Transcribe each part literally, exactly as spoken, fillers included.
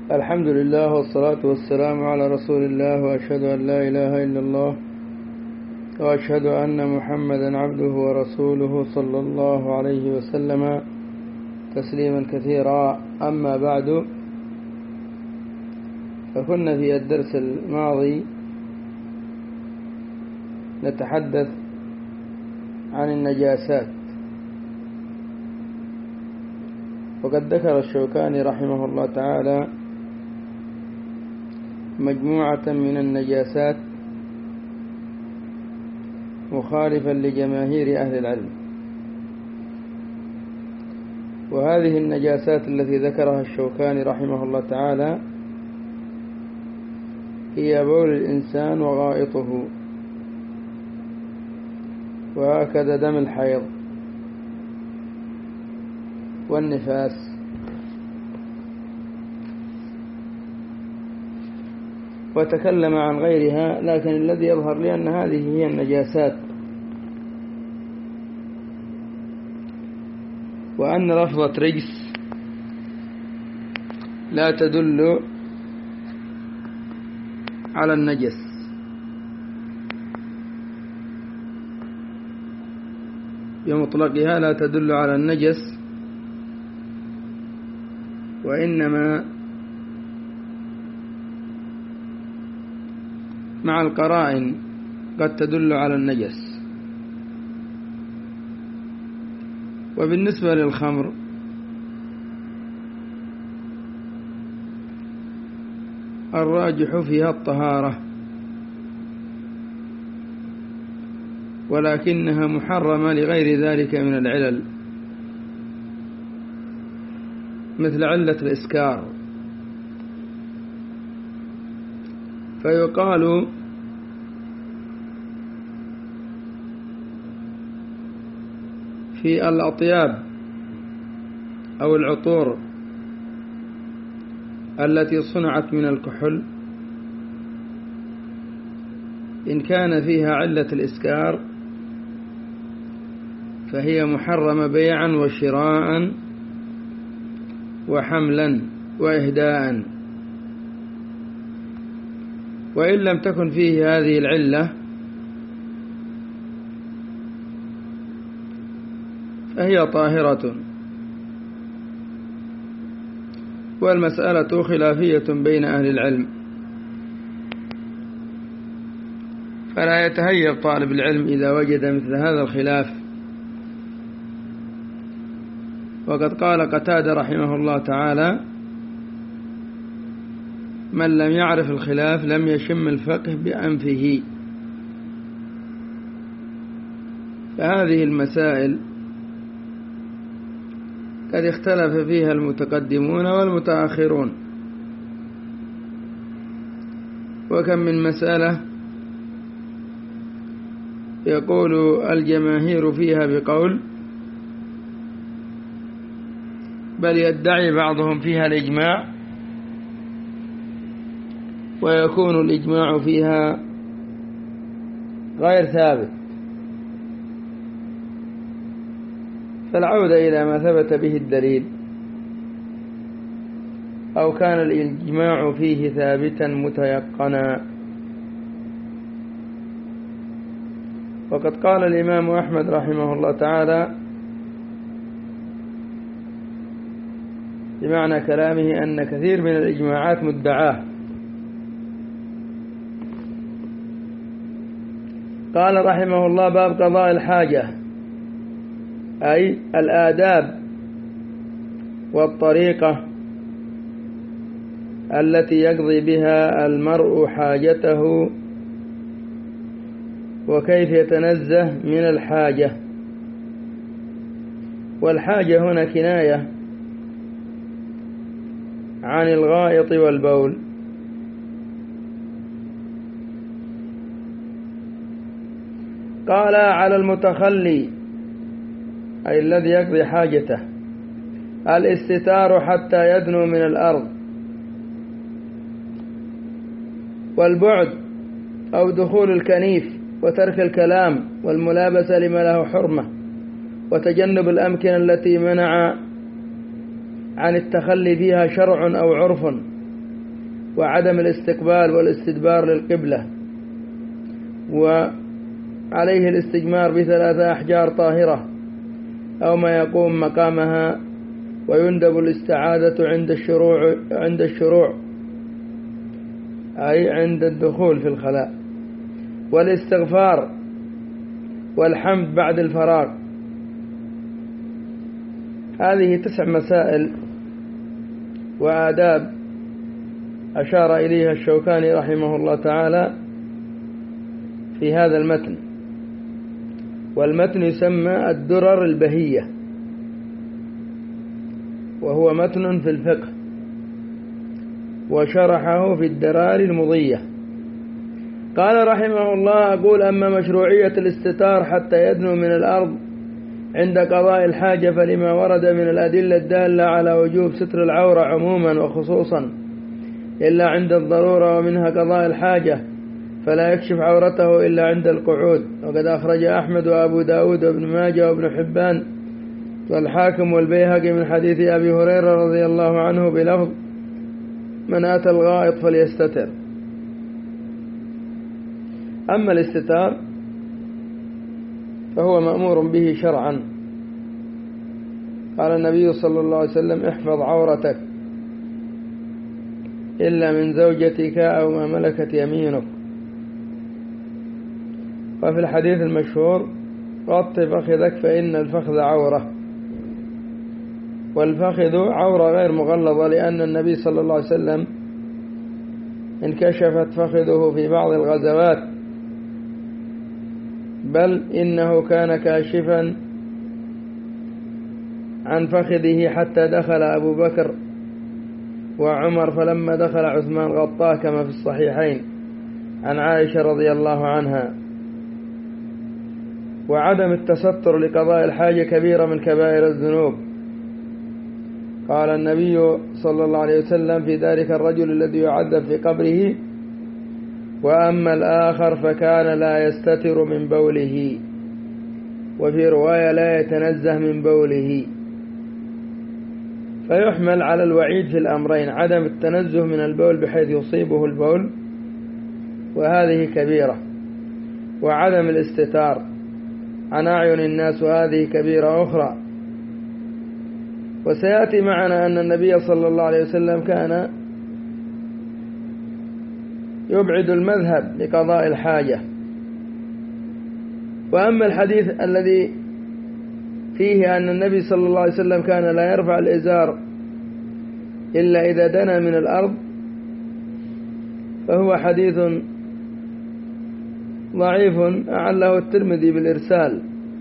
الحمد لله والصلاة والسلام على رسول الله، وأشهد أن لا إله إلا الله، وأشهد أن محمدا عبده ورسوله صلى الله عليه وسلم تسليما كثيرا. أما بعد، فكنا في الدرس الماضي نتحدث عن النجاسات، وقد ذكر الشوكاني رحمه الله تعالى مجموعة من النجاسات مخالفا لجماهير أهل العلم. وهذه النجاسات التي ذكرها الشوكاني رحمه الله تعالى هي بول الإنسان وغائطه، وهكذا دم الحيض والنفاس. وتكلم عن غيرها، لكن الذي يظهر لي أن هذه هي النجاسات، وأن لفظة رجس لا تدل على النجس، بمطلقها لا تدل على النجس، وإنما مع القرائن قد تدل على النجس. وبالنسبة للخمر، الراجح فيها الطهارة، ولكنها محرمة لغير ذلك من العلل، مثل علة الإسكار. فيقال في الأطياب أو العطور التي صنعت من الكحول إن كان فيها علة الإسكار فهي محرمة بيعا وشراء وحملا وإهداء. وإن لم تكن فيه هذه العلة فهي طاهرة. والمسألة خلافية بين أهل العلم، فلا يتهيب طالب العلم إذا وجد مثل هذا الخلاف. وقد قال قتادة رحمه الله تعالى: من لم يعرف الخلاف لم يشم الفقه بأنفه. فهذه المسائل قد اختلف فيها المتقدمون والمتأخرون، وكم من مسألة يقول الجماهير فيها بقول، بل يدعي بعضهم فيها الإجماع، ويكون الإجماع فيها غير ثابت. فالعودة إلى ما ثبت به الدليل، أو كان الإجماع فيه ثابتا متيقنا. وقد قال الإمام أحمد رحمه الله تعالى بمعنى كلامه أن كثير من الإجماعات مدعاه. قال رحمه الله: باب قضاء الحاجة، أي الآداب والطريقة التي يقضي بها المرء حاجته، وكيف يتنزه من الحاجة. والحاجة هنا كناية عن الغائط والبول. قال: على المتخلي، أي الذي يقضي حاجته، الاستتار حتى يدنو من الأرض، والبعد أو دخول الكنيف، وترك الكلام والملابسة لما له حرمة، وتجنب الأمكنة التي منع عن التخلي فيها شرع أو عرف، وعدم الاستقبال والاستدبار للقبلة، وعليه الاستجمار بثلاثة أحجار طاهرة أو ما يقوم مقامها، ويندب الاستعاذة عند الشروع عند الشروع أي عند الدخول في الخلاء، والاستغفار والحمد بعد الفراغ. هذه تسع مسائل وآداب أشار إليها الشوكاني رحمه الله تعالى في هذا المتن، والمتن يسمى الدرر البهية، وهو متن في الفقه، وشرحه في الدرار المضية. قال رحمه الله: أقول أما مشروعية الاستتار حتى يدنو من الأرض عند قضاء الحاجة، فلما ورد من الأدلة الدالة على وجوب ستر العورة عموما وخصوصا إلا عند الضرورة، ومنها قضاء الحاجة فلا يكشف عورته إلا عند القعود. وقد أخرج أحمد وأبو داود وابن ماجه وابن حبان والحاكم والبيهقي من حديث أبي هريرة رضي الله عنه بلفظ: من أتى الغائط فليستتر. أما الاستتار فهو مأمور به شرعا. قال النبي صلى الله عليه وسلم: احفظ عورتك إلا من زوجتك أو ما ملكت يمينك. وفي الحديث المشهور: غط فخذك فإن الفخذ عورة. والفخذ عورة غير مغلظة، لأن النبي صلى الله عليه وسلم انكشفت فخذه في بعض الغزوات، بل إنه كان كاشفا عن فخذه حتى دخل أبو بكر وعمر، فلما دخل عثمان غطاه كما في الصحيحين عن عائشة رضي الله عنها. وعدم التستر لقضاء الحاجة كبيرة من كبائر الذنوب. قال النبي صلى الله عليه وسلم في ذلك الرجل الذي يعذب في قبره: وأما الآخر فكان لا يستتر من بوله، وفي رواية لا يتنزه من بوله. فيحمل على الوعيد في الأمرين: عدم التنزه من البول بحيث يصيبه البول، وهذه كبيرة، وعدم الاستتار عن أعين الناس، وهذه كبيرة أخرى. وسيأتي معنا أن النبي صلى الله عليه وسلم كان يبعد المذهب لقضاء الحاجة. وأما الحديث الذي فيه أن النبي صلى الله عليه وسلم كان لا يرفع الإزار إلا إذا دنا من الأرض، فهو حديث ضعيف أعله الترمذي بالإرسال،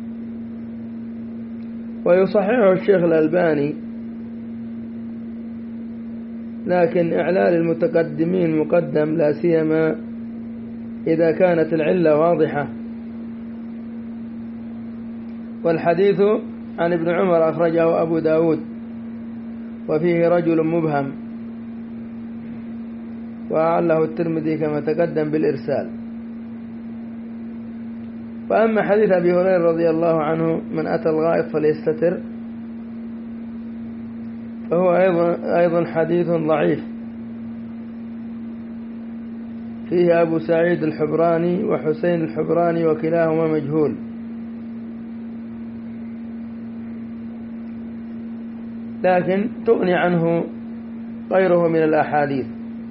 ويصححه الشيخ الألباني، لكن إعلال المتقدمين مقدم، لا سيما إذا كانت العلة واضحة. والحديث عن ابن عمر أخرجه أبو داود، وفيه رجل مبهم، وأعله الترمذي كما تقدم بالإرسال. وأما حديث أبي هريرة رضي الله عنه: من أتى الغائط فليستتر، فهو أيضا, أيضا حديث ضعيف، فيه أبو سعيد الحبراني وحسين الحبراني، وكلاهما مجهول. لكن تغني عنه غيره من الأحاديث.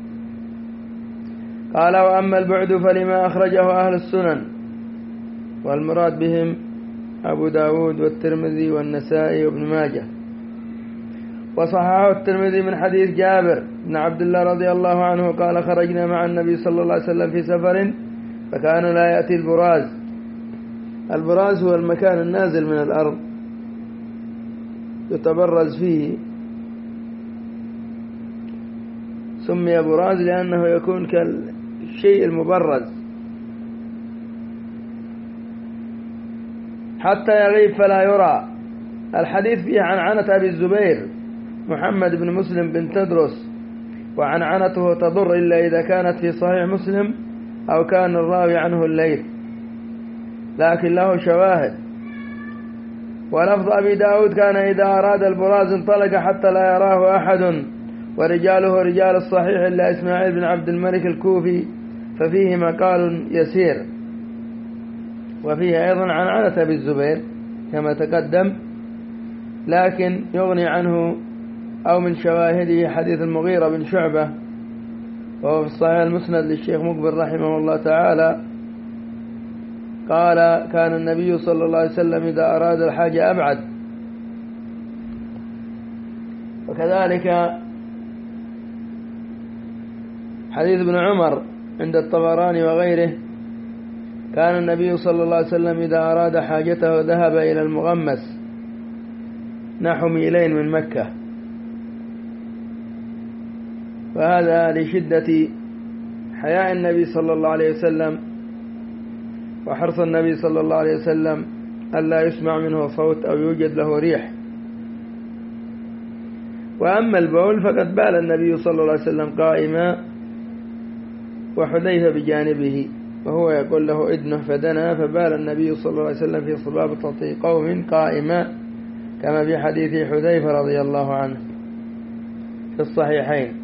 قال: وأما البعد فلما أخرجه أهل السنن، والمراد بهم أبو داود والترمذي والنسائي وابن ماجه. وصححه الترمذي من حديث جابر بن عبد الله رضي الله عنه قال: خرجنا مع النبي صلى الله عليه وسلم في سفر، فكان لا يأتي البراز. البراز هو المكان النازل من الأرض يتبرز فيه، سمي براز لأنه يكون كالشيء المبرز، حتى يغيب فلا يرى. الحديث فيه عن عنة أبي الزبير محمد بن مسلم بن تدرس، وعن عنته تضر إلا إذا كانت في صحيح مسلم أو كان الراوي عنه الليث، لكن له شواهد. ولفظ أبي داود: كان إذا أراد البراز انطلق حتى لا يراه أحد، ورجاله رجال الصحيح إلا إسماعيل بن عبد الملك الكوفي ففيه مقال يسير، وفيه أيضا عن عنة أبي الزبير كما تقدم، لكن يغني عنه أو من شواهده حديث المغيرة بن شعبة وهو في الصحيح المسند للشيخ مقبل رحمه الله تعالى قال: كان النبي صلى الله عليه وسلم إذا أراد الحاجة أبعد. وكذلك حديث ابن عمر عند الطبراني وغيره: كان النبي صلى الله عليه وسلم إذا أراد حاجته ذهب إلى المغمس نحو ميلين من مكة. وهذا لشدة حياء النبي صلى الله عليه وسلم وحرص النبي صلى الله عليه وسلم ألا يسمع منه صوت أو يوجد له ريح. وأما البول فقد بال النبي صلى الله عليه وسلم قائما وحذيفة بجانبه وهو يقول له ادنه فدنا، فبال النبي صلى الله عليه وسلم في صبابة قوم قائما كما في حديث حذيفة رضي الله عنه في الصحيحين.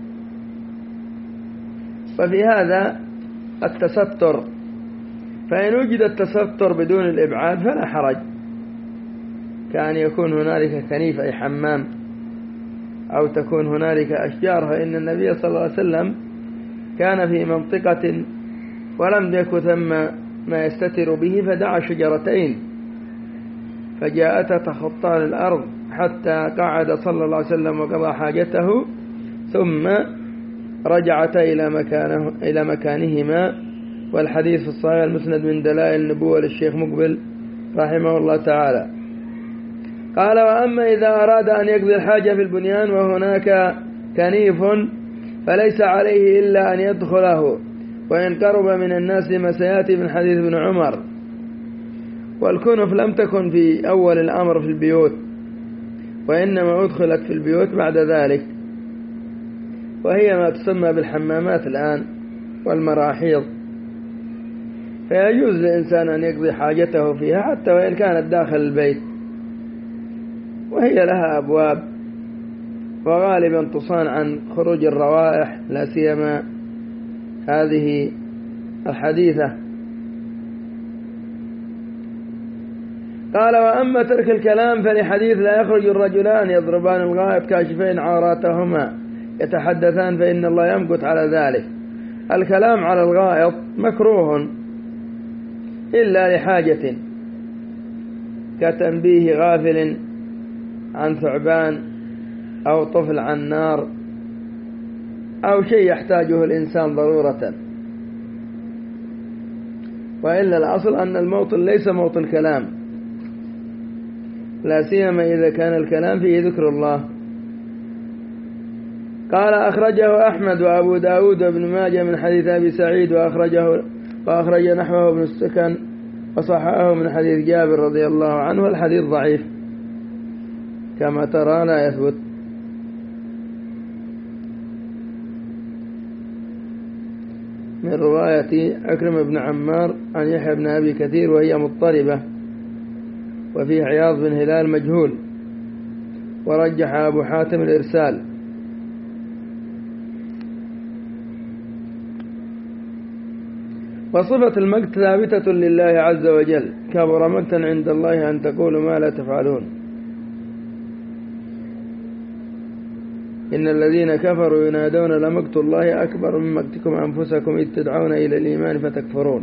وفي هذا التستر، فإن وجد التستر بدون الإبعاد فلا حرج، كأن يكون هنالك كنيف أي حمام أو تكون هنالك أشجار، فإن النبي صلى الله عليه وسلم كان في منطقة ولم يكن ثم ما يستتر به فدعا شجرتين فجاءتا تخطان الأرض حتى قعد صلى الله عليه وسلم وقضى حاجته ثم رجعتا إلى مكانه إلى مكانهما. والحديث في الصحيح المسند من دلائل النبوة للشيخ مقبل رحمه الله تعالى. قال: وأما إذا أراد أن يقضي الحاجة في البنيان وهناك كنيف فليس عليه إلا أن يدخله وإن قرب من الناس لما سيأتي من حديث ابن عمر. والكنف لم تكن في أول الأمر في البيوت، وإنما أدخلت في البيوت بعد ذلك، وهي ما تسمى بالحمامات الآن والمراحيض، فيجوز للإنسان أن يقضي حاجته فيها حتى وإن كانت داخل البيت، وهي لها أبواب وغالبا تصان عن خروج الروائح لا سيما هذه الحديثة. قال: وأما ترك الكلام فلحديث لا يخرج الرجلان يضربان الغائط كاشفين عوراتهما يتحدثان فإن الله يمقت على ذلك. الكلام على الغائط مكروه إلا لحاجة كتنبيه غافل عن ثعبان أو طفل عن نار أو شيء يحتاجه الإنسان ضرورة، وإلا الأصل أن الموطن ليس موطن الكلام، لا سيما إذا كان الكلام فيه ذكر الله. قال: أخرجه أحمد وأبو داود وابن ماجه من حديث أبي سعيد، وأخرجه وأخرج نحوه ابن السكن وصححه من حديث جابر رضي الله عنه. الحديث ضعيف كما ترى لا يثبت. من رواية عكرمة بن عمار عن يحيى بن أبي كثير وهي مضطربة، وفي عياض بن هلال مجهول، ورجح أبو حاتم الإرسال. وصفة المقت ثابتة لله عز وجل: كبر مقتا عند الله أن تقولوا ما لا تفعلون. إن الذين كفروا ينادون لمقت الله أكبر من مقتكم أنفسكم إذ تدعون إلى الإيمان فتكفرون.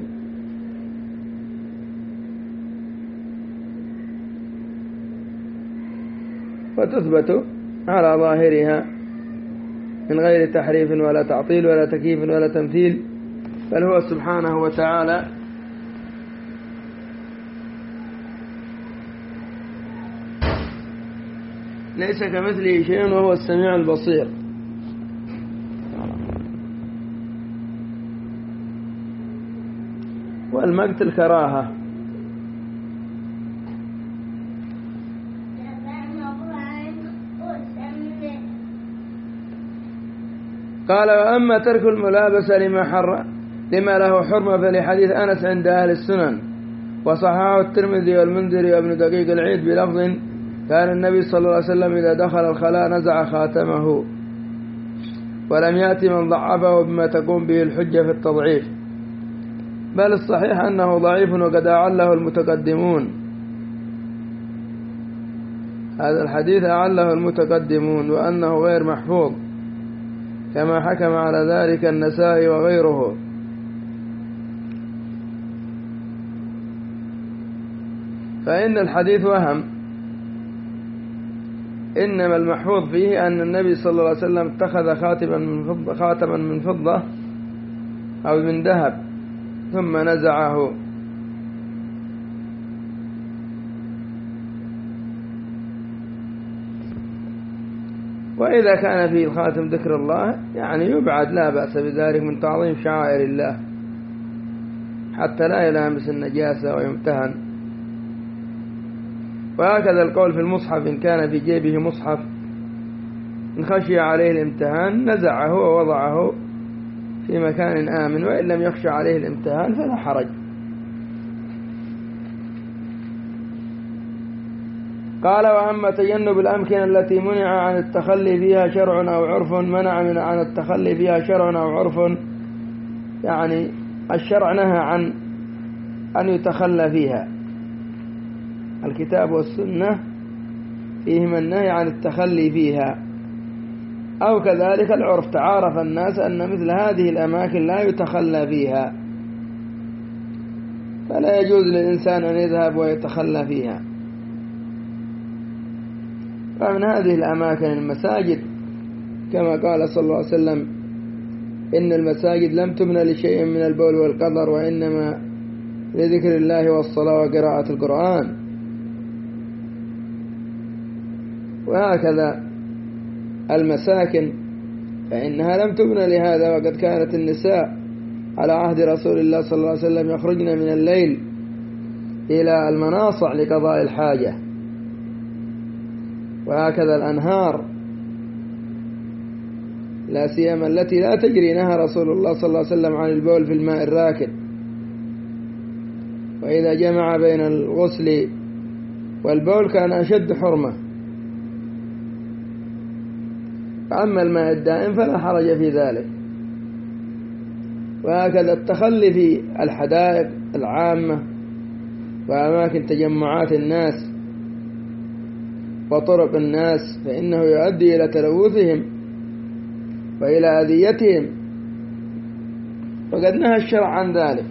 وتثبت على ظاهرها من غير تحريف ولا تعطيل ولا تكييف ولا تمثيل، بل هو سبحانه وتعالى ليس كمثله شيء وهو السميع البصير. والمقت الكراهة. قال: وأما ترك الملابسة لما حر لما له حرمة فلحديث أنس عند أهل السنن، وصححه الترمذي والمنذري وابن دقيق العيد بلفظ: كان النبي صلى الله عليه وسلم إذا دخل الخلاء نزع خاتمه ولم يأتي من ضعفه بما تقوم به الحجة في التضعيف، بل الصحيح أنه ضعيف وقد أعله المتقدمون. هذا الحديث أعله المتقدمون وأنه غير محفوظ، كما حكم على ذلك النسائي وغيره. فإن الحديث وهم، إنما المحفوظ فيه أن النبي صلى الله عليه وسلم اتخذ خاتما من فضة خاتما من فضة أو من ذهب ثم نزعه. وإذا كان في الخاتم ذكر الله يعني يبعد، لا بأس بذلك من تعظيم شعائر الله حتى لا يلامس النجاسة ويمتهن. وهكذا القول في المصحف، إن كان في جيبه مصحف إن خشي عليه الامتهان نزعه ووضعه في مكان آمن، وإن لم يخشى عليه الامتهان فلا حرج. قال: وأما تجنب الأمكنة التي منع عن التخلي فيها شرع أو عرف، منع من عن التخلي فيها شرع أو عرف، يعني الشرع نهى عن أن يتخلى فيها، الكتاب والسنة فيهما النهي عن التخلي فيها، أو كذلك العرف، تعارف الناس أن مثل هذه الأماكن لا يتخلى فيها، فلا يجوز للإنسان أن يذهب ويتخلى فيها. فمن هذه الأماكن المساجد، كما قال صلى الله عليه وسلم: إن المساجد لم تبنى لشيء من البول والقدر، وإنما لذكر الله والصلاة وقراءة القرآن. وهكذا المساكن فإنها لم تبنى لهذا، وقد كانت النساء على عهد رسول الله صلى الله عليه وسلم يخرجن من الليل إلى المناصع لقضاء الحاجة. وهكذا الأنهار، لا سيما التي لا تجري، نهى رسول الله صلى الله عليه وسلم عن البول في الماء الراكد. وإذا جمع بين الغسل والبول كان أشد حرمة. أما الماء الدائم فلا حرج في ذلك. وهكذا التخلي في الحدائق العامة وأماكن تجمعات الناس وطرق الناس، فإنه يؤدي إلى تلوثهم وإلى أذيتهم، وقد نهى الشرع عن ذلك.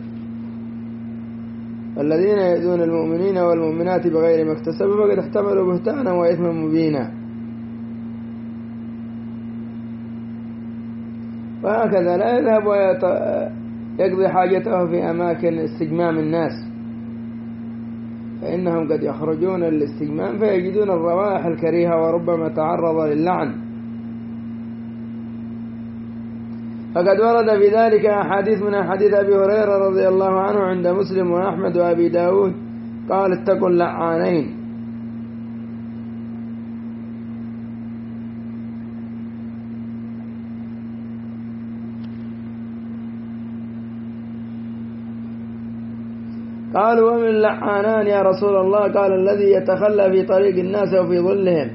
والذين يؤذون المؤمنين والمؤمنات بغير ما اكتسبوا فقد احتملوا بهتانا وإثما مبينا. وهكذا لا يذهب ويقضي حاجته في أماكن استجمام الناس، فإنهم قد يخرجون للاستجمام فيجدون الروائح الكريهة وربما تعرض للعن. فقد ورد في ذلك أحاديث، من حديث أبي هريرة رضي الله عنه عند مسلم وأحمد وأبي داود قال: اتقوا اللعانين. قالوا: ومن اللعانان يا رسول الله؟ قال: الذي يتخلى في طريق الناس وفي ظلهم.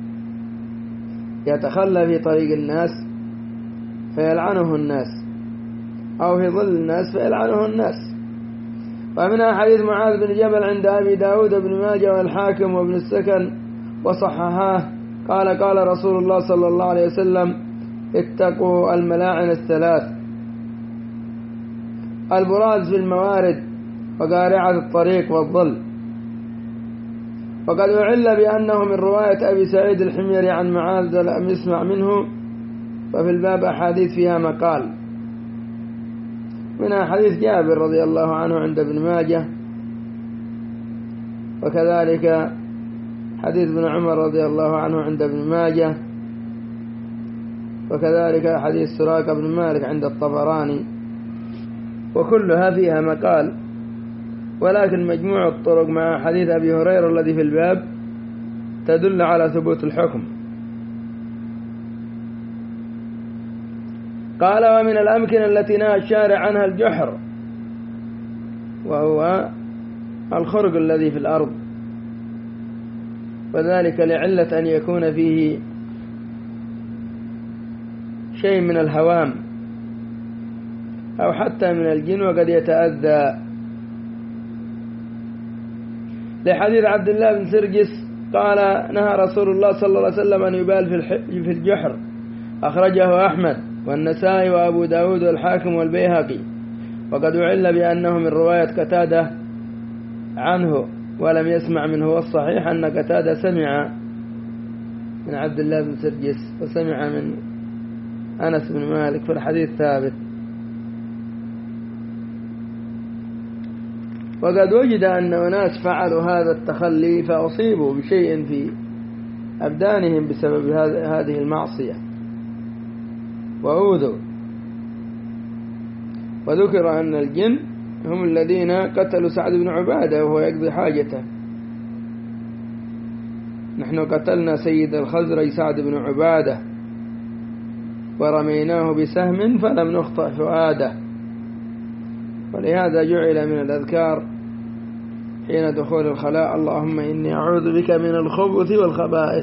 يتخلى في طريق الناس فيلعنه الناس، أو في ظل الناس فيلعنه الناس. ومنها حديث معاذ بن جبل عند أبي داود بن ماجه والحاكم وابن السكن وصححاه قال: قال رسول الله صلى الله عليه وسلم: اتقوا الملاعن الثلاث: البراز في الموارد، وقارعة الطريق، والظل. وقد أعل بأنه من رواية أبي سعيد الحميري عن معاذ لم يسمع منه، وفي الباب أحاديث فيها مقال. منها حديث جابر رضي الله عنه عند ابن ماجه، وكذلك حديث ابن عمر رضي الله عنه عند ابن ماجه، وكذلك حديث سراقة بن مالك عند الطبراني، وكلها فيها مقال. ولكن مجموع الطرق مع حديث أبي هريرة الذي في الباب تدل على ثبوت الحكم. قال: ومن الأمكنة التي نهى الشارع عنها الجحر، وهو الخرق الذي في الأرض، وذلك لعلة أن يكون فيه شيء من الهوام أو حتى من الجن وقد يتأذى، لحديث عبد الله بن سرجس قال نهى رسول الله صلى الله عليه وسلم أن يبال في الجحر، أخرجه أحمد والنسائي وأبو داود والحاكم والبيهقي، وقد أعل بأنه من رواية قتادة عنه ولم يسمع منه، والصحيح أن قتادة سمع من عبد الله بن سرجس وسمع من أنس بن مالك، فالحديث ثابت. وقد وجد أن أناس فعلوا هذا التخلي فأصيبوا بشيء في أبدانهم بسبب هذه المعصية وأوذوا. وذكر أن الجن هم الذين قتلوا سعد بن عبادة وهو يقضي حاجته. نحن قتلنا سيد الخزرج سعد بن عبادة ورميناه بسهم فلم نخطئ فؤاده، ولهذا جعل من الأذكار حين دخول الخلاء اللهم إني أعوذ بك من الخبث والخبائث.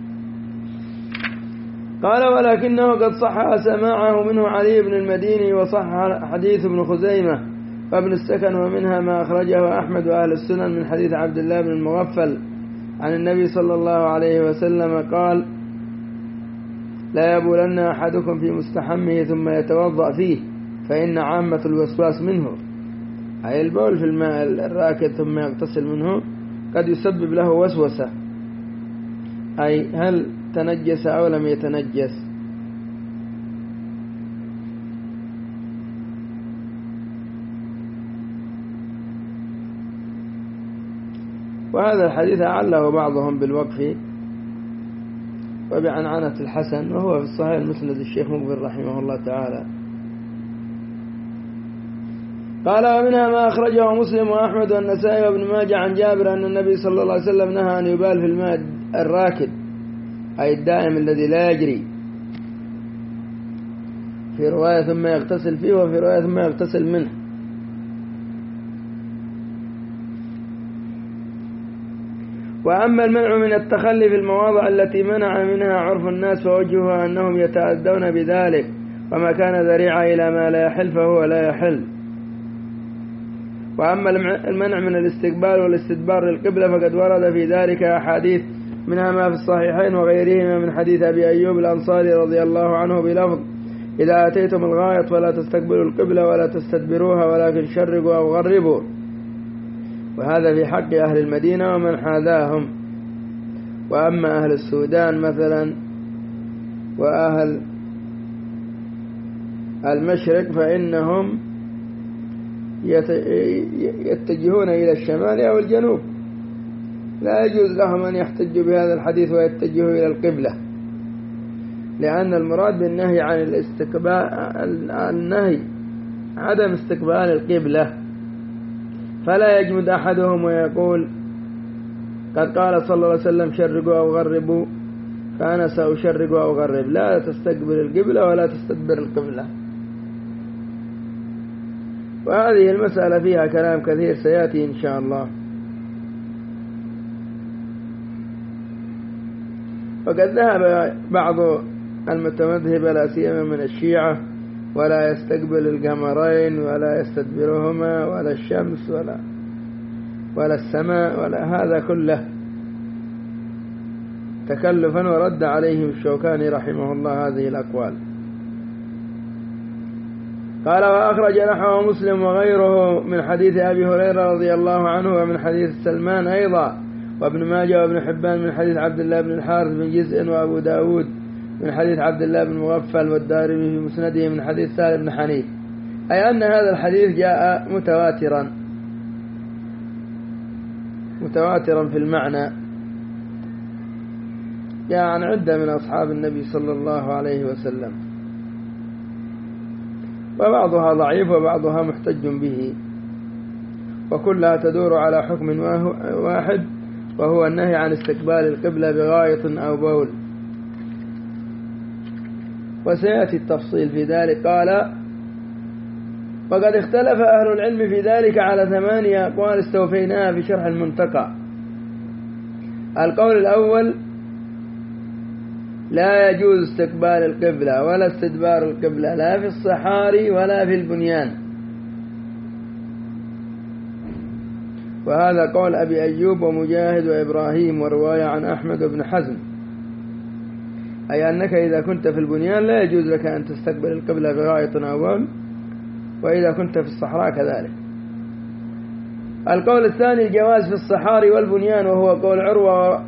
قال ولكنه قد صح سماعه منه علي بن المديني، وصح حديث ابن خزيمة وابن السكن، ومنها ما أخرجه أحمد وأهل السنن من حديث عبد الله بن المغفل عن النبي صلى الله عليه وسلم قال لا يبولن أحدكم في مستحمه ثم يتوضأ فيه فإن عامة الوسواس منه، أي البول في الماء الراكد ثم يغتسل منه قد يسبب له وسوسة، أي هل تنجس أو لم يتنجس. وهذا الحديث أعله بعضهم بالوقف وبعنعنة الحسن، وهو في الصحيح المسند الشيخ مقبل رحمه الله تعالى. قال ومنها ما أخرجه مسلم وأحمد والنسائي وابن ماجه عن جابر أن النبي صلى الله عليه وسلم نهى أن يبال في الماء الراكد، أي الدائم الذي لا يجري، في رواية ثم يغتسل فيه وفي رواية ثم يغتسل منه. وأما المنع من التخلي في المواضع التي منع منها عرف الناس فوجهها أنهم يتأذون بذلك، وما كان ذريعة إلى ما لا يحل فهو لا يحل. وأما المنع من الاستقبال والاستدبار للقبلة فقد ورد في ذلك أحاديث، منها ما في الصحيحين وغيرهما من حديث أبي أيوب الأنصاري رضي الله عنه بلفظ إذا أتيتم الغاية فلا تستقبلوا القبلة ولا تستدبروها ولكن شرقوا أو غربوا، وهذا في حق أهل المدينة ومن حاذاهم. وأما أهل السودان مثلا وأهل المشرق فإنهم يتجهون إلى الشمال أو الجنوب، لا يجوز لهم أن يحتجوا بهذا الحديث ويتجهوا إلى القبلة، لأن المراد بالنهي عن الاستقبال النهي عدم استقبال القبلة. فلا يجمد أحدهم ويقول قد قال صلى الله عليه وسلم شرقوا أو غربوا فأنا سأشرق أو غرب، لا تستقبل القبلة ولا تستدبر القبلة. وهذه المسألة فيها كلام كثير سيأتي إن شاء الله. وقد ذهب بعض المتمذهبة لا سيما من الشيعة ولا يستقبل القمرين ولا يستدبرهما ولا الشمس ولا ولا السماء ولا هذا كله تكلفا، ورد عليهم الشوكاني رحمه الله هذه الأقوال. قال وأخرج نحوه مسلم وغيره من حديث أبي هريرة رضي الله عنه ومن حديث سلمان أيضا، وابن ماجه وابن حبان من حديث عبد الله بن الحارث بن جزء، وأبو داود من حديث عبد الله بن مغفل، والدارمي في مسنده من حديث سالم بن حنيف، أي أن هذا الحديث جاء متواترا متواترا في المعنى، جاء عن عدة من أصحاب النبي صلى الله عليه وسلم، وبعضها ضعيف وبعضها محتج به، وكلها تدور على حكم واحد وهو النهي عن استقبال القبلة بغائط أو بول. وسيأتي التفصيل في ذلك. قال وقد اختلف أهل العلم في ذلك على ثمانية أقوال استوفيناها في شرح المنتقى. القول الأول لا يجوز استقبال القبلة ولا استدبار القبلة لا في الصحاري ولا في البنيان. وهذا قول أبي أيوب ومجاهد وإبراهيم، ورواية عن أحمد وابن حزم، أي أنك إذا كنت في البنيان لا يجوز لك أن تستقبل القبلة بغائط أو بول، وإذا كنت في الصحراء كذلك. القول الثاني الجواز في الصحاري والبنيان، وهو قول عروة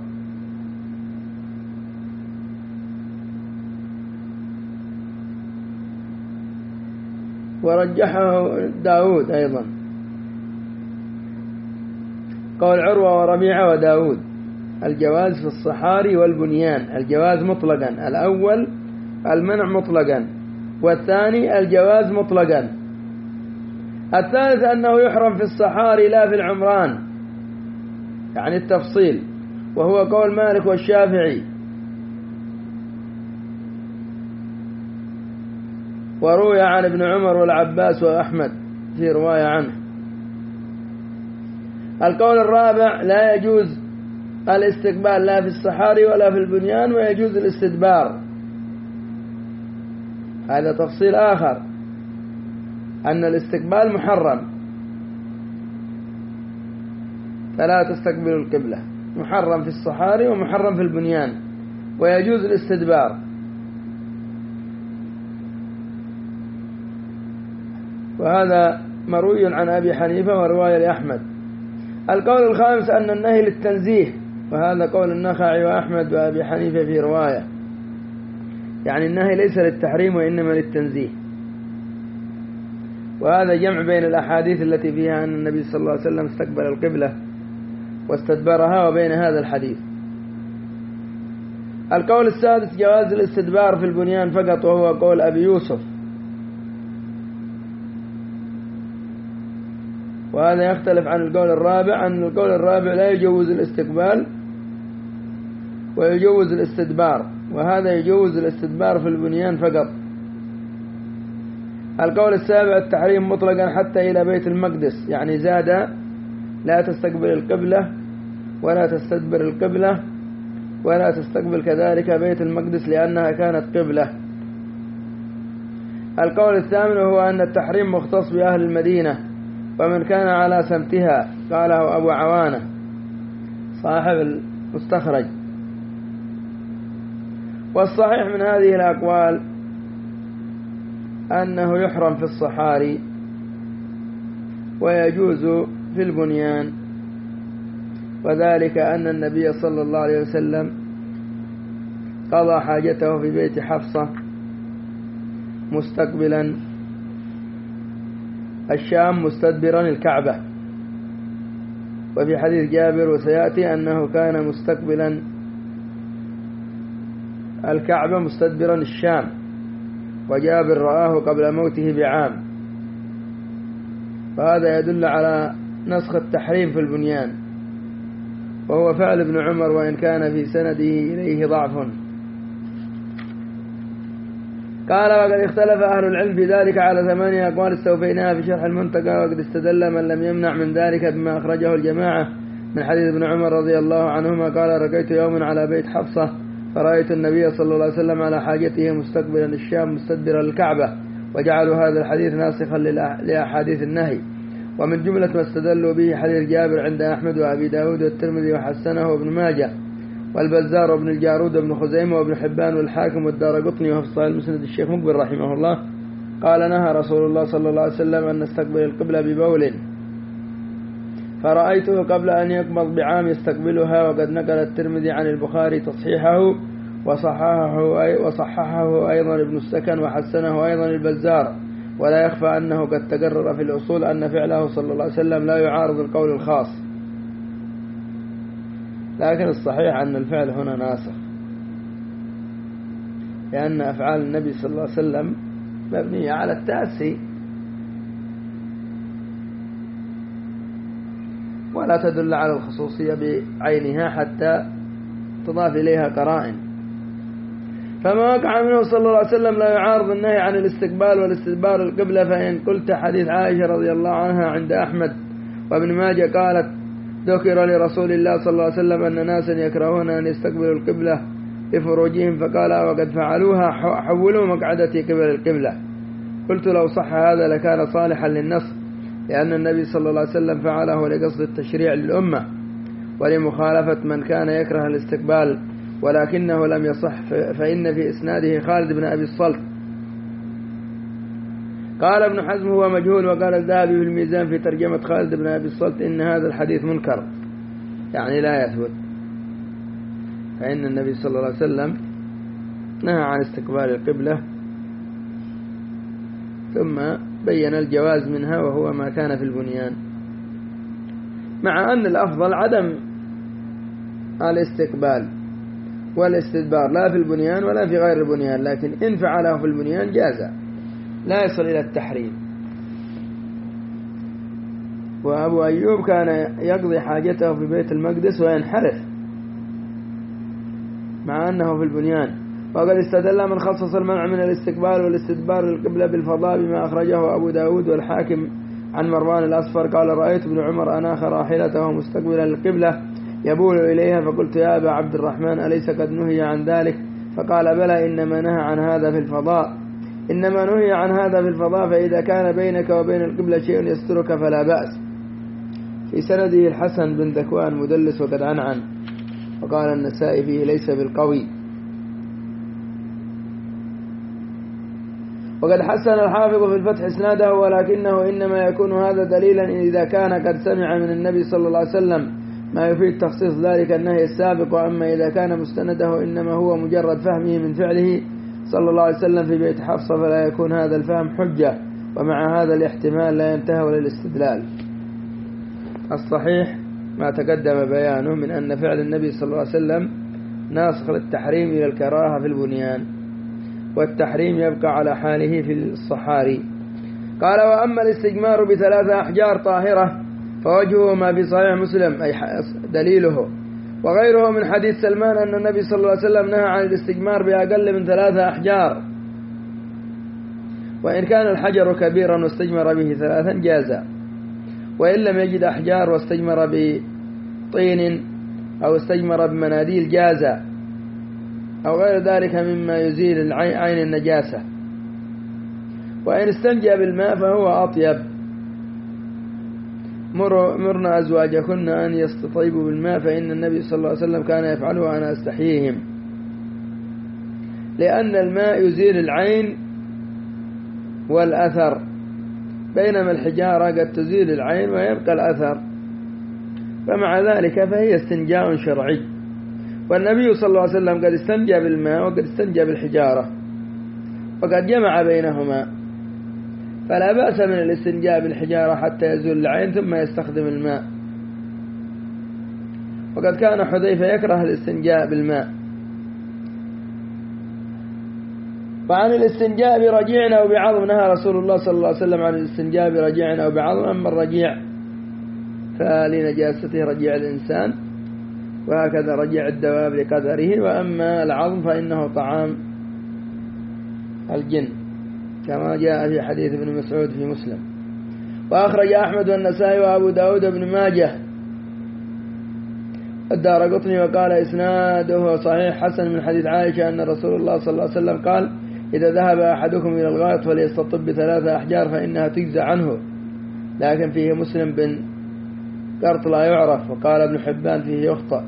ورجحه داود أيضا، قول عروة وربيعة وداود، الجواز في الصحاري والبنيان، الجواز مطلقا، الأول المنع مطلقا، والثاني الجواز مطلقا. الثالث أنه يحرم في الصحاري لا في العمران، يعني التفصيل، وهو قول مالك والشافعي، وروي عن ابن عمر والعباس وأحمد في رواية عنه. القول الرابع لا يجوز الاستقبال لا في الصحاري ولا في البنيان، ويجوز الاستدبار. هذا تفصيل آخر، أن الاستقبال محرم فلا تستقبل القبلة، محرم في الصحاري ومحرم في البنيان، ويجوز الاستدبار. وهذا مروي عن أبي حنيفة ورواية لأحمد. القول الخامس أن النهي للتنزيه، وهذا قول النخعي وأحمد وأبي حنيفة في رواية، يعني النهي ليس للتحريم وإنما للتنزيه. وهذا جمع بين الأحاديث التي فيها أن النبي صلى الله عليه وسلم استقبل القبلة واستدبرها وبين هذا الحديث. القول السادس جواز الاستدبار في البنيان فقط، وهو قول أبي يوسف، وهذا يختلف عن القول الرابع، أن القول الرابع لا يجوز الاستقبال ويجوز الاستدبار، وهذا يجوز الاستدبار في البنيان فقط. القول السابع التحريم مطلقا حتى إلى بيت المقدس، يعني زاد لا تستقبل القبلة ولا تستدبر القبلة ولا تستقبل كذلك بيت المقدس لأنها كانت قبلة. القول الثامن هو أن التحريم مختص بأهل المدينة ومن كان على سمتها، قاله أبو عوانة صاحب المستخرج. والصحيح من هذه الأقوال أنه يحرم في الصحاري ويجوز في البنيان، وذلك أن النبي صلى الله عليه وسلم قضى حاجته في بيت حفصة مستقبلا الشام مستدبرا الكعبة، وفي حديث جابر وسيأتي أنه كان مستقبلا الكعبة مستدبرا الشام، وجابر رآه قبل موته بعام، فهذا يدل على نسخ التحريم في البنيان، وهو فعل ابن عمر وإن كان في سنده إليه ضعف. قال وقد اختلف أهل العلم في ذلك على ثمانية أقوال استوفيناها في شرح المنتقى، وقد استدل من لم يمنع من ذلك بما أخرجه الجماعة من حديث ابن عمر رضي الله عنهما قال ركيت يوما على بيت حفصة فرأيت النبي صلى الله عليه وسلم على حاجته مستقبلا الشام مستدبرا الكعبة، وجعلوا هذا الحديث ناسخا لأحاديث النهي. ومن جملة ما استدلوا به حديث جابر عند أحمد وأبي داود والترمذي وحسنه وابن ماجه والبزار وابن الجارود وابن خزيمة وابن حبان والحاكم والدارقطني، وفي صحيح المسند الشيخ مقبل رحمه الله قال نهى رسول الله صلى الله عليه وسلم أن نستقبل القبلة ببول، فرأيته قبل أن يقبض بعام يستقبلها. وقد نقل الترمذي عن البخاري تصحيحه وصححه, وصححه أيضا ابن السكن وحسنه أيضا البزار. ولا يخفى أنه قد تقرر في الأصول أن فعله صلى الله عليه وسلم لا يعارض القول الخاص، لكن الصحيح أن الفعل هنا ناسخ، لأن أفعال النبي صلى الله عليه وسلم مبنية على التأسي ولا تدل على الخصوصية بعينها حتى تضاف إليها قرائن. فما وقع منه صلى الله عليه وسلم لا يعارض النهي عن الاستقبال والاستدبار القبلة. فإن قلت حديث عائشة رضي الله عنها عند أحمد وابن ماجه قالت ذكر لرسول الله صلى الله عليه وسلم أن ناسا يكرهون أن يستقبلوا القبلة بفروجهم فقال وقد فعلوها حولوا مقعدتي قبل القبلة. قلت لو صح هذا لكان صالحا للنص، لأن النبي صلى الله عليه وسلم فعله لقصد التشريع للأمة ولمخالفة من كان يكره الاستقبال، ولكنه لم يصح، فإن في إسناده خالد بن أبي الصلت. قال ابن حزم هو مجهول، وقال الذهبي في الميزان في ترجمة خالد بن أبي الصلت إن هذا الحديث منكر، يعني لا يثبت، فإن النبي صلى الله عليه وسلم نهى عن استقبال القبلة ثم بين الجواز منها وهو ما كان في البنيان، مع أن الأفضل عدم الاستقبال والاستدبار لا في البنيان ولا في غير البنيان، لكن إن فعله في البنيان جاز، لا يصل إلى التحريم. وأبو أيوب كان يقضي حاجته في بيت المقدس وينحرف مع أنه في البنيان. وقد استدل من خصص المنع من الاستقبال والاستدبار للقبلة بالفضاء بما أخرجه أبو داود والحاكم عن مروان الأصفر قال رأيت ابن عمر أناخ راحلته مستقبلا للقبلة يبول إليها، فقلت يا أبا عبد الرحمن أليس قد نهي عن ذلك؟ فقال بلى، إنما نهى عن هذا في الفضاء، إنما نهي عن هذا في الفضاء، فإذا كان بينك وبين القبلة شيء يسترك فلا بأس. في سنده الحسن بن ذكوان مدلس وقد عنعن، وقال النسائي فيه ليس بالقوي. وقد حسن الحافظ في الفتح اسناده، ولكنه إنما يكون هذا دليلا إذا كان قد سمع من النبي صلى الله عليه وسلم ما يفيد تخصيص ذلك النهي السابق، وأما إذا كان مستنده إنما هو مجرد فهمه من فعله صلى الله عليه وسلم في بيت حفصة، فلا يكون هذا الفهم حجة، ومع هذا الاحتمال لا ينتهي للاستدلال. الصحيح ما تقدم بيانه من أن فعل النبي صلى الله عليه وسلم ناسخ للتحريم إلى الكراهة في البنيان، والتحريم يبقى على حاله في الصحاري. قال وأما الاستجمار بثلاثة أحجار طاهرة فوجهه ما في صحيح مسلم، أي دليله وغيره من حديث سلمان أن النبي صلى الله عليه وسلم نهى عن الاستجمار بأقل من ثلاثة أحجار، وإن كان الحجر كبيرا واستجمر به ثلاثا جازا، وإن لم يجد أحجار واستجمر بطين أو استجمر بمناديل جازا، أو غير ذلك مما يزيل عين النجاسة. وإن استنجى بالماء فهو أطيب. مرنا أزواجكن أن يستطيبوا بالماء، فإن النبي صلى الله عليه وسلم كان يفعله وأنا أستحييهم، لأن الماء يزيل العين والأثر، بينما الحجارة قد تزيل العين ويبقى الأثر، فمع ذلك فهي استنجاء شرعي. والنبي صلى الله عليه وسلم قد استنجى بالماء وقد استنجى بالحجارة، وقد جمع بينهما، فلا بأس من الاستنجاء بالحجارة حتى يزول العين ثم يستخدم الماء. وقد كان حذيفة يكره الاستنجاء بالماء. وعن الاستنجاء برجيع أو بعظم نهى رسول الله صلى الله عليه وسلم عن الاستنجاء برجيع أو بعظم. أما الرجيع فلنجاسته رجيع الإنسان، وهكذا رجيع الدواب لقدره، وأما العظم فإنه طعام الجن كما جاء في حديث ابن مسعود في مسلم. وأخرج أحمد والنسائي وأبو داود بن ماجه الدارقطني وقال إسناده صحيح حسن من حديث عائشة أن رسول الله صلى الله عليه وسلم قال إذا ذهب أحدكم إلى الغائط فليستطب بثلاثة أحجار فإنها تجزى عنه، لكن فيه مسلم بن قرط لا يعرف، وقال ابن حبان فيه يخطأ.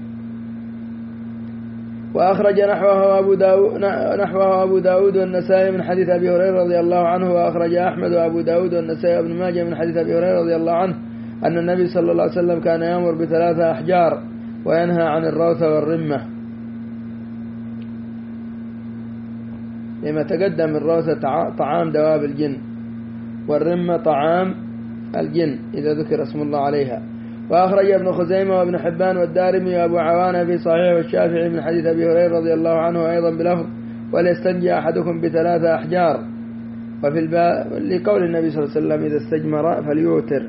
وأخرج نحوه أبو داود, نحوه أبو داود والنسائي من حديث أبي هريرة رضي الله عنه. وأخرج أحمد وأبو داود والنسائي وابن ماجه من حديث أبي هريرة رضي الله عنه أن النبي صلى الله عليه وسلم كان يأمر بثلاثة أحجار وينهى عن الروث والرمة، لما تقدم الروث طعام دواب الجن، والرمة طعام الجن إذا ذكر اسم الله عليها. وأخرج ابن خزيمة وابن حبان والدارمي وأبو عوانة في صحيح والشافعي من حديث أبي هريرة رضي الله عنه أيضا بلفظ وليستنجي أحدكم بثلاثة أحجار، وفي الباب لقول النبي صلى الله عليه وسلم إذا استجمر فليوتر،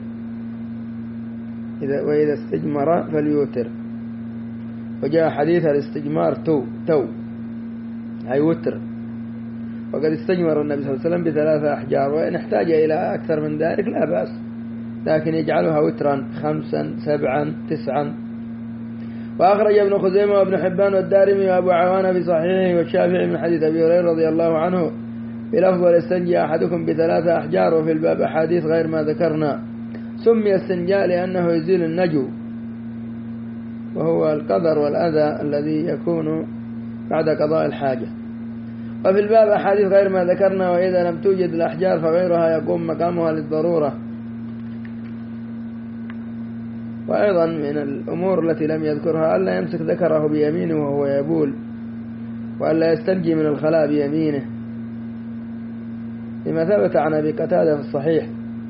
إذا وإذا استجمر فليوتر. وجاء حديث الاستجمار تو تو أي وتر، وقد استجمر النبي صلى الله عليه وسلم بثلاثة أحجار، وإن احتاج إلى أكثر من ذلك لا بأس، لكن يجعلها وترا خمسا سبعا تسعا. وأخرج ابن خزيمة وابن حبان والدارمي وأبو عوانة في صحيحه والشافعي من حديث أبي هريرة رضي الله عنه بلفظ يستنجي أحدكم بثلاثة أحجار، وفي الباب أحاديث غير ما ذكرنا. سمي استنجاء لأنه يزيل النجو، وهو القدر والأذى الذي يكون بعد قضاء الحاجة. وفي الباب أحاديث غير ما ذكرنا، وإذا لم توجد الأحجار فغيرها يقوم مقامها للضرورة. وأيضا من الأمور التي لم يذكرها ألا يمسك ذكره بيمينه وهو يبول، وألا يستنجي من الخلاء بيمينه، لما ثبت عن أبي قتادة في الصحيح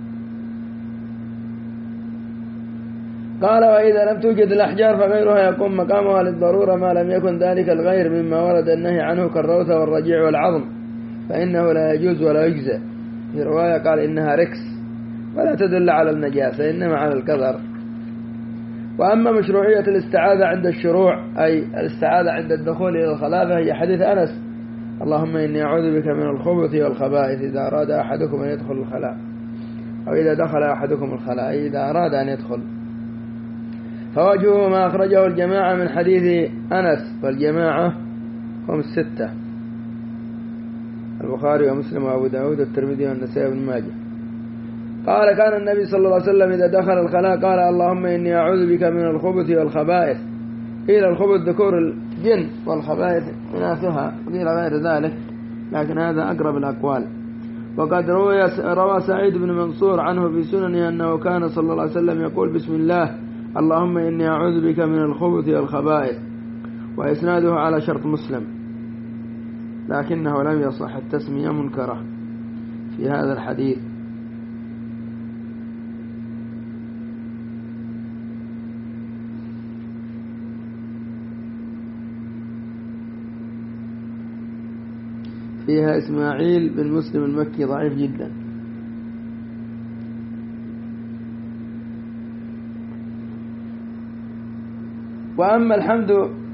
قال: وإذا لم توجد الأحجار فغيرها يقوم مقامها للضرورة، ما لم يكن ذلك الغير مما ورد النهي عنه كالروثة والرجيع والعظم، فإنه لا يجوز ولا يجزى. في رواية قال إنها ركس ولا تدل على النجاسة، إنما على القدر. وأما مشروعية الاستعاذة عند الشروع، أي الاستعاذة عند الدخول إلى الخلاء، فهي حديث أنس: اللهم إني أعوذ بك من الخبث والخبائث إذا أراد أحدكم أن يدخل الخلاء، أو إذا دخل أحدكم الخلاء، أي إذا أراد أن يدخل. فوجهه ما أخرجه الجماعة من حديث أنس، والجماعة هم الستة: البخاري ومسلم وأبو داود والترمذي والنسائي وابن ماجه. قال: كان النبي صلى الله عليه وسلم إذا دخل الخلاء قال: اللهم إني أعوذ بك من الخبث والخبائث. قيل الخبث ذكور الجن، والخبائث إناثها، قيل غير ذلك، لكن هذا أقرب الأقوال. وقد روى سعيد بن منصور عنه في سننه أنه كان صلى الله عليه وسلم يقول: بسم الله اللهم إني أعوذ بك من الخبث والخبائث، وإسناده على شرط مسلم، لكنه لم يصح التسمية منكرة في هذا الحديث. فيها إسماعيل بن مسلم المكي ضعيف جدا. وأما الحمد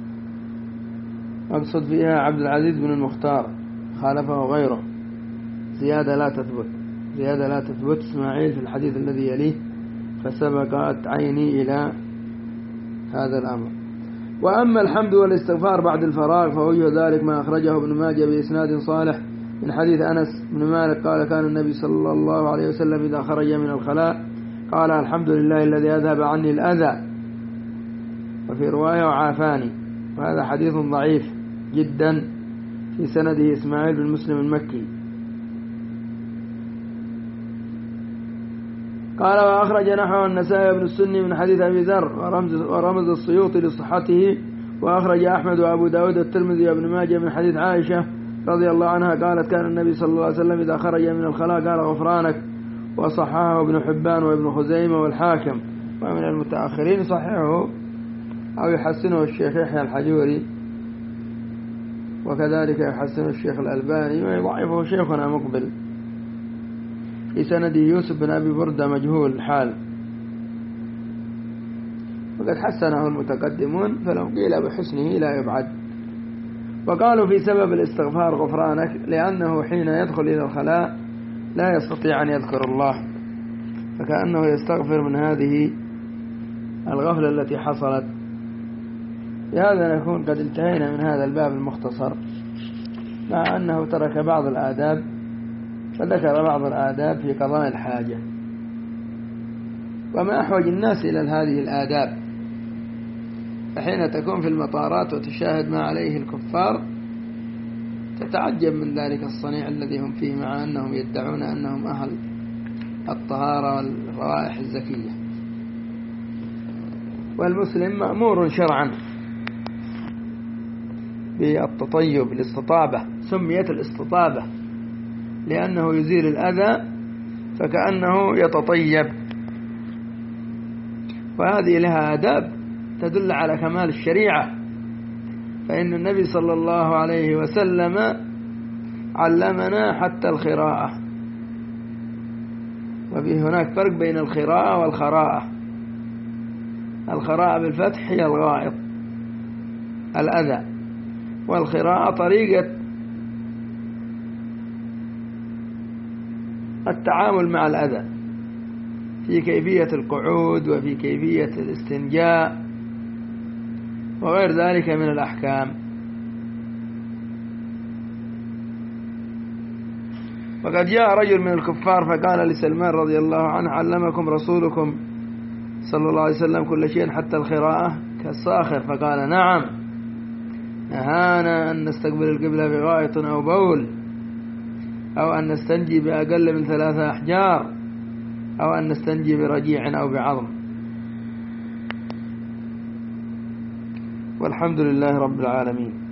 أقصد فيها عبد العزيز بن المختار، خالفه غيره، زيادة لا تثبت، زيادة لا تثبت إسماعيل في الحديث الذي يليه، فسبقت عيني إلى هذا الأمر. وأما الحمد والاستغفار بعد الفراغ فوجه ذلك ما أخرجه ابن ماجه بإسناد صالح من حديث أنس بن مالك قال: كان النبي صلى الله عليه وسلم إذا خرج من الخلاء قال: الحمد لله الذي أذهب عني الأذى، وفي رواية وعافاني. وهذا حديث ضعيف جدا في سنده إسماعيل بن مسلم المكي. قال: وأخرج نحو النسائي بن السني من حديث أبي ذر، ورمز, ورمز السيوطي لصحته. وأخرج أحمد وأبو داود الترمذي وابن ماجه من حديث عائشة رضي الله عنها قالت: كان النبي صلى الله عليه وسلم إذا خرج من الخلاء قال: غفرانك. وصححه ابن حبان وابن خزيمة والحاكم، ومن المتأخرين صححه أو يحسنه الشيخ يحيى الحجوري، وكذلك يحسنه الشيخ الألباني، ويضعفه شيخنا مقبل. في سنده يوسف بن أبي بردة مجهول الحال، وقد حسنه المتقدمون، فلو قيل بحسنه لا يبعد. وقالوا في سبب الاستغفار غفرانك، لأنه حين يدخل إلى الخلاء لا يستطيع أن يذكر الله، فكأنه يستغفر من هذه الغفلة التي حصلت. بهذا نكون قد انتهينا من هذا الباب المختصر، مع أنه ترك بعض الآداب، فذكر بعض الآداب في قضاء الحاجة. وما أحوج الناس إلى هذه الآداب، فحين تكون في المطارات وتشاهد ما عليه الكفار تتعجب من ذلك الصنيع الذي هم فيه، مع أنهم يدعون أنهم أهل الطهارة والروائح الزكية. والمسلم مأمور شرعا بالتطيب، الاستطابة، سميت الاستطابة لأنه يزيل الأذى، فكأنه يتطيب. وهذه لها آداب تدل على كمال الشريعة، فإن النبي صلى الله عليه وسلم علمنا حتى الخراءة. وفي هناك فرق بين الخراءة والخراءة. الخراءة بالفتح هي الغائط، الأذى، والخراءة طريقة التعامل مع الأذى في كيفية القعود وفي كيفية الاستنجاء وغير ذلك من الأحكام. وقد جاء رجل من الكفار فقال لسلمان رضي الله عنه: علمكم رسولكم صلى الله عليه وسلم كل شيء حتى القراءة كالصاخر؟ فقال: نعم، نهانا أن نستقبل القبلة بغائط أو بول، أو أن نستنجي بأقل من ثلاثة أحجار، أو أن نستنجي برجيع أو بعظم. والحمد لله رب العالمين.